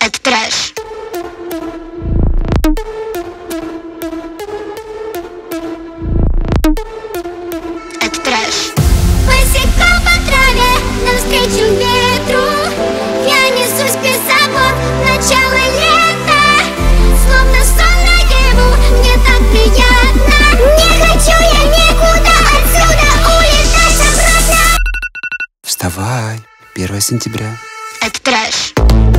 Это трэш. Это трэш. Босиком по траве, навстречу ветру, я несусь без забот, начало лета. Словно сон наяву, мне так приятно. Не хочу я никуда отсюда улетать обратно. Вставай, 1 сентября. Это трэш.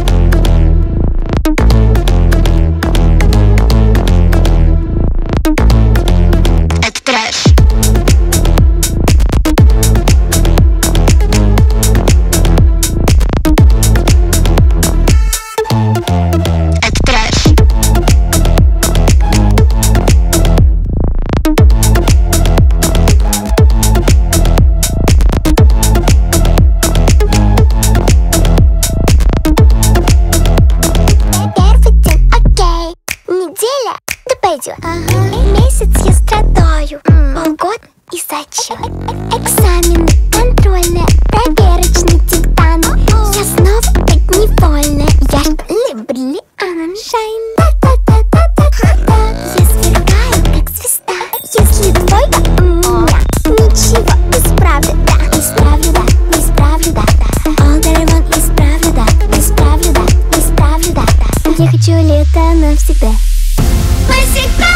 Это трэш. Это трэш. Первый день, окей, неделя, да пойдет. Месяц я страдаю, полгода и зачет. Экзамены, контрольные, проверочный диктант. Я снова подневольная, я люблю аншайн. Я сверкаю, как звезда. Если двойка у меня, ничего, исправлю, да. Исправлю, да, исправлю, да. All that I want, исправлю, да. Исправлю, да, исправлю, да. Я хочу лето навсегда. Босиком